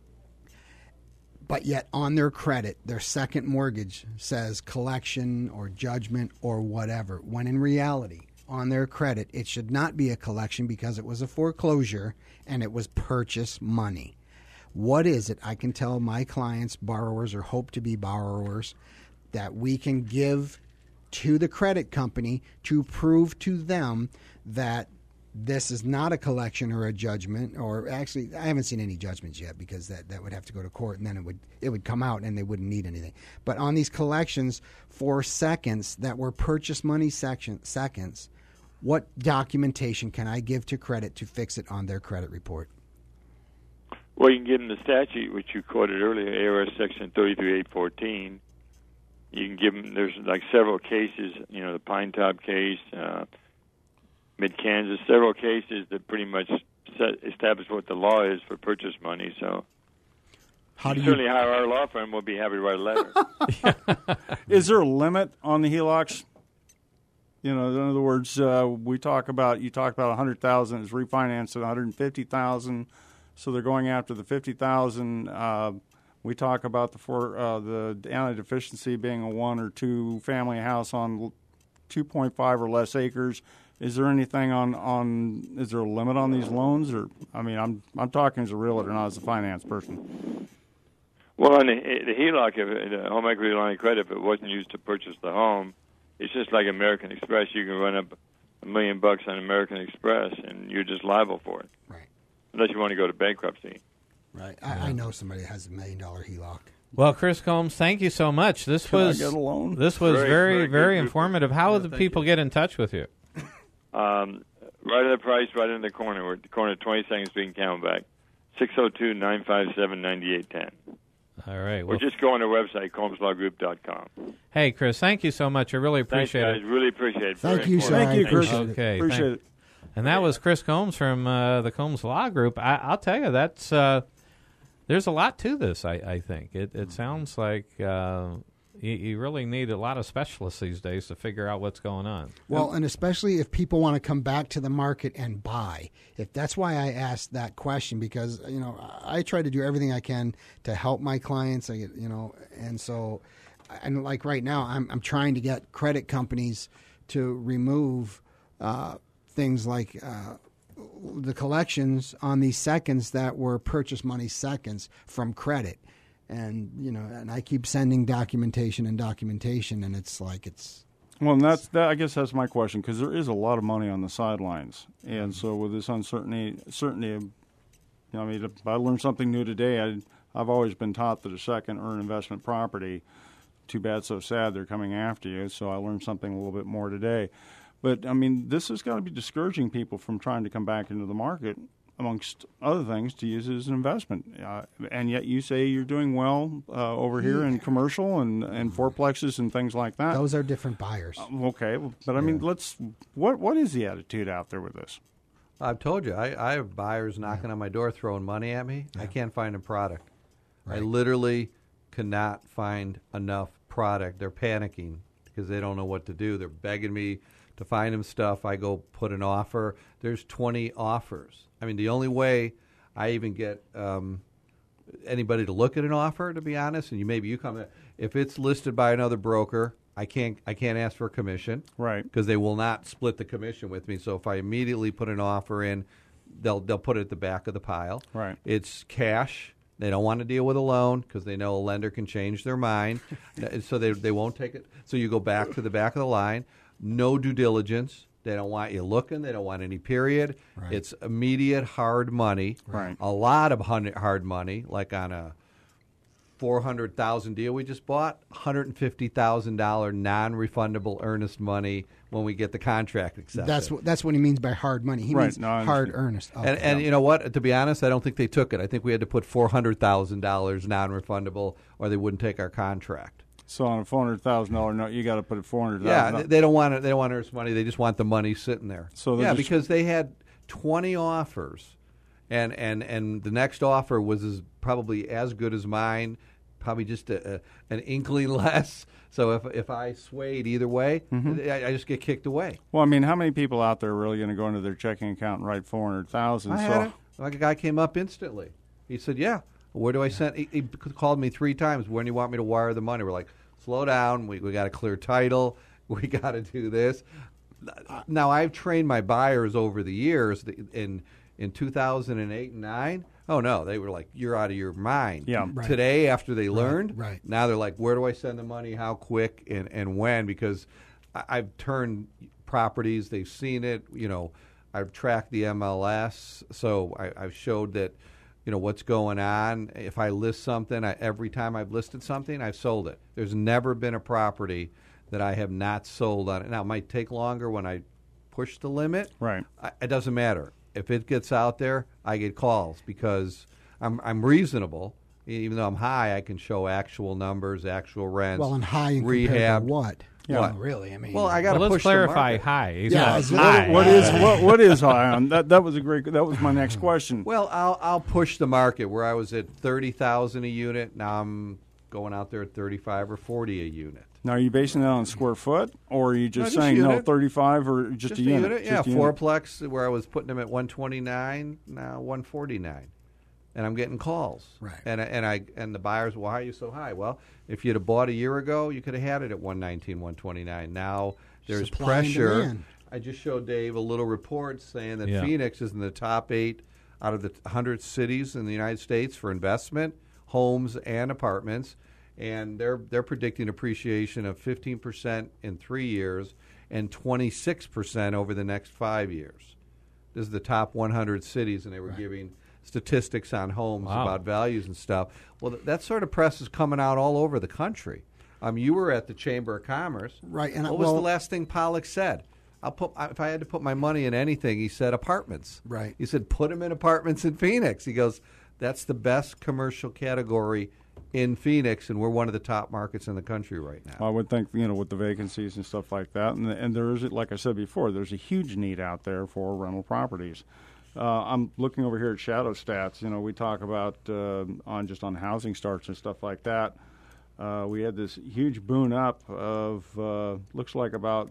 but yet on their credit, their second mortgage says collection or judgment or whatever, when in reality, on their credit. It should not be a collection because it was a foreclosure and it was purchase money. What is it I can tell my clients, borrowers, or hope to be borrowers, that we can give to the credit company to prove to them that this is not a collection or a judgment, or actually, I haven't seen any judgments yet because that would have to go to court and then it would come out and they wouldn't need anything. But on these collections for seconds that were purchase money seconds, what documentation can I give to credit to fix it on their credit report? Well, you can give them the statute, which you quoted earlier, ARS Section 33814. You can give them, there's like several cases, the Pine Top case, Mid-Kansas, several cases that pretty much establish what the law is for purchase money. So certainly hire our law firm. We'll be happy to write a letter. Is there a limit on the HELOCs? In other words, you talked about 100,000 is refinanced at 150,000, so they're going after the 50,000. We talk about the anti-deficiency being a 1 or 2 family house on 2.5 or less acres. Is there anything is there a limit on these loans? Or I'm talking as a realtor, not as a finance person. Well, on the HELOC, the home equity line of credit, if it wasn't used to purchase the home, it's just like American Express. You can run up $1 million on American Express, and you're just liable for it. Right. Unless you want to go to bankruptcy. Right. I know somebody that has $1 million HELOC. Well, Chris Combs, thank you so much. This was very informative. How do the people get in touch with you? Right at the price, right in the corner. We're at the corner of 22nd Street and Camelback, 602-957-9810. All right. Or just go on our website, CombsLawGroup.com. Hey, Chris, thank you so much. I really appreciate it. Really appreciate it. Thank you, sir. Thank you, Chris. Okay. Appreciate it. And that was Chris Combs from the Combs Law Group. I'll tell you, that's there's a lot to this, I think. It sounds like you really need a lot of specialists these days to figure out what's going on. Well, and especially if people want to come back to the market and buy. That's why I asked that question, because I try to do everything I can to help my clients. And so, and like right now, I'm trying to get credit companies to remove things like the collections on these seconds that were purchase money seconds from credit. And and I keep sending documentation, and it's like well, and that. I guess that's my question, because there is a lot of money on the sidelines, and so with this uncertainty, if I learned something new today, I've always been taught that a second or an investment property, too bad, so sad, they're coming after you. So I learned something a little bit more today, but this has got to be discouraging people from trying to come back into the market, amongst other things, to use it as an investment. And yet you say you're doing well over here in commercial and fourplexes and things like that. Those are different buyers. Okay, but what is the attitude out there with this? I've told you, I have buyers knocking on my door throwing money at me. Yeah. I can't find a product. Right. I literally cannot find enough product. They're panicking because they don't know what to do. They're begging me to find them stuff. I go put an offer. There's 20 offers. The only way I even get anybody to look at an offer, to be honest, and maybe you come, if it's listed by another broker, I can't ask for a commission, right? Because they will not split the commission with me. So if I immediately put an offer in, they'll put it at the back of the pile. Right. It's cash. They don't want to deal with a loan because they know a lender can change their mind, so they won't take it. So you go back to the back of the line. No due diligence. They don't want you looking. They don't want any period. Right. It's immediate hard money. Right. A lot of hard money, like on a $400,000 deal we just bought, $150,000 non-refundable earnest money when we get the contract accepted. That's what he means by hard money. He means hard earnest. Okay. And you know what? To be honest, I don't think they took it. I think we had to put $400,000 non-refundable, or they wouldn't take our contract. So on a $400,000 note, you got to put $400,000. Yeah, they don't want it. They don't want earnest money. They just want the money sitting there. So because they had 20 offers, and the next offer was probably as good as mine, probably just an inkling less. So if I swayed either way, I just get kicked away. Well, how many people out there are really going to go into their checking account and write $400,000? I had it. Like a guy came up instantly. He said, "Yeah, where do I send?" He called me 3 times. When do you want me to wire the money? We're like, slow down. We got to clear title. We got to do this. Now, I've trained my buyers over the years. In 2008 and 9, oh, no, they were like, you're out of your mind. Yeah. Right. Today, after they learned, Right. now they're like, where do I send the money, how quick, and when? Because I've turned properties, they've seen it, I've tracked the MLS, so I've showed that, what's going on. If I list something, every time I've listed something, I've sold it. There's never been a property that I have not sold on it. Now, it might take longer when I push the limit. Right. It doesn't matter. If it gets out there, I get calls because I'm reasonable. Even though I'm high, I can show actual numbers, actual rents. Well, and high in rehab. compared to what? Yeah. What? Really? I mean, Well, I got to let's push clarify the market. high. He's Yeah, not is high. What is high on that? That was my next question. Well, I'll push the market where I was at 30,000 a unit. Now I'm going out there at 35 or 40 a unit. Now, are you basing that on square foot, or are you just No, just saying unit. 35 or just a unit? Yeah, Just a unit. fourplex where I was putting them at 129, now 149, and I'm getting calls. Right. And the buyers, why are you so high? Well, if you'd have bought a year ago, you could have had it at 119, 129. Now there's Supply and pressure. demand. I just showed Dave a little report saying that Yeah. Phoenix is in the top 8 out of the 100 cities in the United States for investment, homes and apartments. And they're predicting appreciation of 15% in 3 years and 26% over the next 5 years. This is the top 100 cities, and they were giving statistics on homes about values and stuff. Well, that sort of press is coming out all over the country. You were at the Chamber of Commerce. Right. And What was the last thing Pollock said? If I had to put my money in anything, he said apartments. Right. He said put them in apartments in Phoenix. He goes, that's the best commercial category in Phoenix, and we're one of the top markets in the country right now. I would think, with the vacancies and stuff like that, and there is, like I said before, there's a huge need out there for rental properties. I'm looking over here at Shadow Stats. We talk about on housing starts and stuff like that. We had this huge boon up of looks like about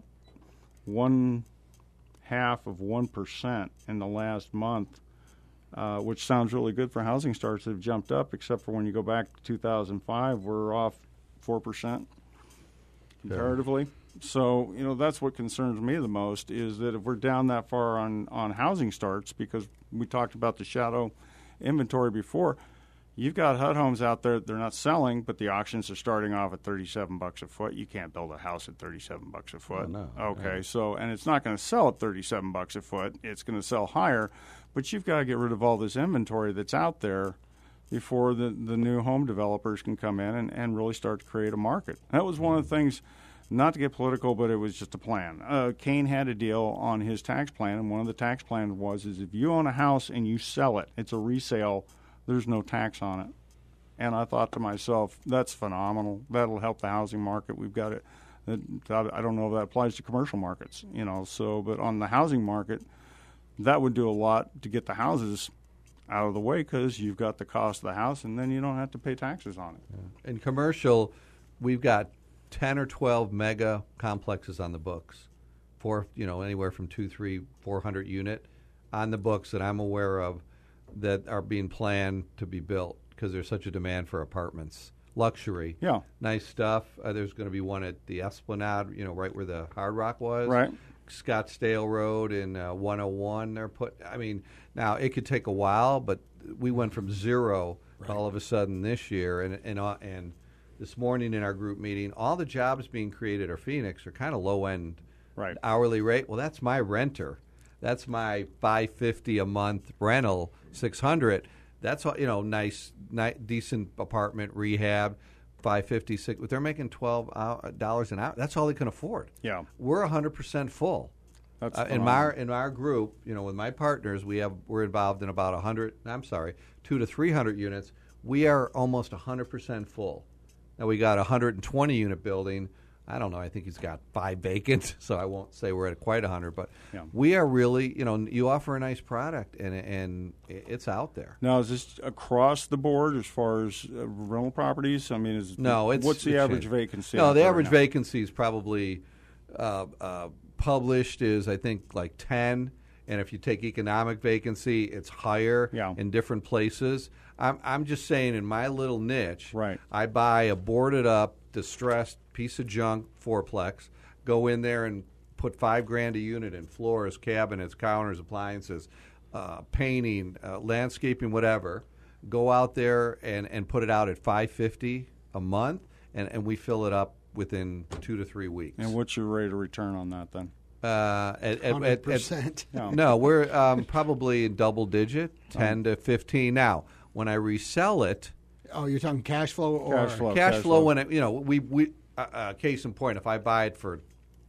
0.5% in the last month. Which sounds really good for housing starts that have jumped up, except for when you go back to 2005, we're off 4% comparatively. So, that's what concerns me the most is that if we're down that far on housing starts, because we talked about the shadow inventory before, you've got HUD homes out there, they're not selling, but the auctions are starting off at $37 a foot. You can't build a house at $37 a foot. Oh, no. Okay, so, and it's not going to sell at $37 a foot. It's going to sell higher. But you've got to get rid of all this inventory that's out there before the new home developers can come in and really start to create a market. That was one of the things, not to get political, but it was just a plan. Kane had a deal on his tax plan, and one of the tax plans was if you own a house and you sell it, it's a resale, there's no tax on it. And I thought to myself, that's phenomenal. That'll help the housing market. We've got it. I don't know if that applies to commercial markets, but on the housing market, that would do a lot to get the houses out of the way because you've got the cost of the house and then you don't have to pay taxes on it. Yeah. In commercial, we've got 10 or 12 mega complexes on the books for, anywhere from 200, 300, 400 unit on the books that I'm aware of that are being planned to be built because there's such a demand for apartments. Luxury. Yeah. Nice stuff. There's going to be one at the Esplanade, right where the Hard Rock was. Right. Scottsdale Road and 101. Now it could take a while, but we went from zero to all of a sudden this year. And this morning in our group meeting, all the jobs being created at Phoenix are kind of low end, hourly rate. Well, that's my renter. That's my $550 a month rental, $600. That's all, nice, decent apartment rehab. $556, but they're making $12 an hour. That's all they can afford. Yeah, we're 100% full. That's in our group. With my partners, we're involved in about 200 to 300 units. We are almost 100% full. Now we got a 120 unit building. I don't know. I think he's got 5 vacant, so I won't say we're at quite 100. But we are really, you offer a nice product, and it's out there. Now, is this across the board as far as rental properties? What's the average vacancy? No, the average vacancy is probably published is, I think, like 10. And if you take economic vacancy, it's higher in different places. I'm just saying in my little niche, I buy a boarded up, distressed piece of junk fourplex, go in there and put $5,000 a unit in floors, cabinets, counters, appliances, painting, landscaping, whatever. Go out there and put it out at $550 a month, and we fill it up within 2 to 3 weeks. And what's your rate of return on that then? 100%. No, we're probably in double digit, 10 to 15. Now, when I resell it, Oh, you're talking cash flow or cash flow. When it, we case in point, if I buy it for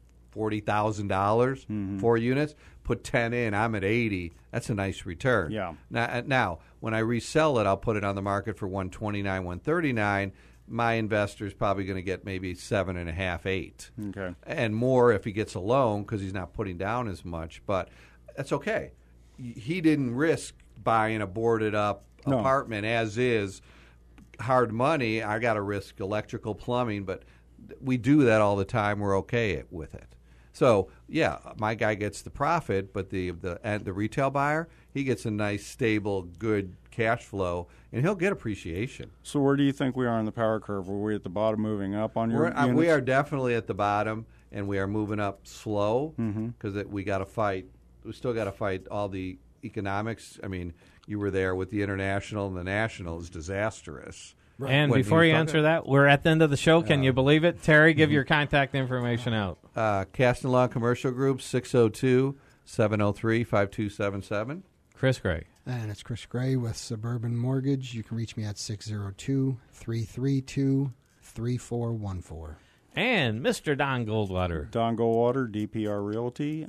$40,000, 4 units, put 10 in, I'm at 80. That's a nice return. Yeah. Now, when I resell it, I'll put it on the market for $129, $139. My investor's probably going to get maybe 7.5, 8, Okay. and more if he gets a loan because he's not putting down as much. But that's okay. He didn't risk buying a boarded up apartment as is. Hard money. I got to risk electrical, plumbing, but we do that all the time. We're okay with it. So yeah, my guy gets the profit, but the retail buyer, he gets a nice, stable, good cash flow, and he'll get appreciation. So where do you think we are on the power curve? Are we at the bottom, moving up on your units? We are definitely at the bottom, and we are moving up slow because we got to fight. We still got to fight all the economics. I mean, you were there with the international, and the national is disastrous. Right. And before you answer that, we're at the end of the show. Can you believe it? Terry, give your contact information out. Caston Law Commercial Group, 602-703-5277. Chris Gray. And it's Chris Gray with Suburban Mortgage. You can reach me at 602-332-3414. And Mr. Don Goldwater. Don Goldwater, DPR Realty,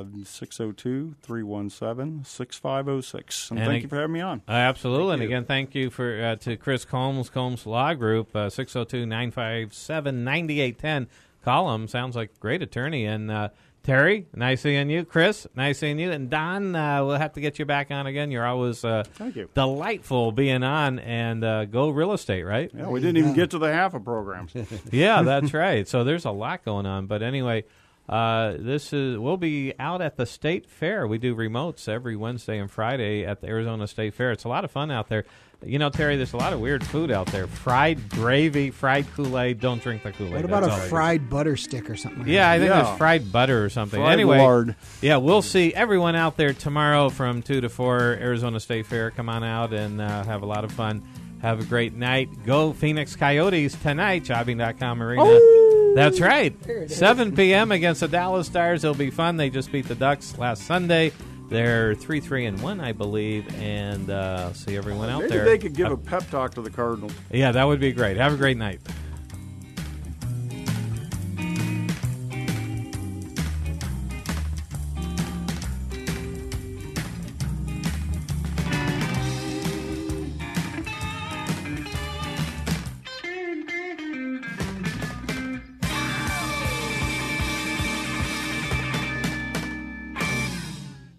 602-317-6506. And thank you for having me on. Absolutely. And again, thank you for to Chris Combs Law Group, 602-957-9810. Call him. Sounds like a great attorney. And Terry, nice seeing you. Chris, nice seeing you. And Don, we'll have to get you back on again. You're always thank you. Delightful being on. And go real estate, right? Yeah, we didn't even get to the half of programs. Yeah, that's right. So there's a lot going on. But anyway, we'll be out at the State Fair. We do remotes every Wednesday and Friday at the Arizona State Fair. It's a lot of fun out there. You know, Terry, there's a lot of weird food out there. Fried gravy, fried Kool-Aid. Don't drink the Kool-Aid. What about a fried butter stick or something? Yeah, I think there's fried butter or something. Fried anyway, lard. Yeah, we'll see everyone out there tomorrow from 2 to 4, Arizona State Fair. Come on out and have a lot of fun. Have a great night. Go Phoenix Coyotes tonight, Jobbing.com Arena. Oh! That's right. 7 p.m. against the Dallas Stars. It'll be fun. They just beat the Ducks last Sunday. They're 3-3-1, I believe, and see everyone out there. Maybe they could give a pep talk to the Cardinals. Yeah, that would be great. Have a great night.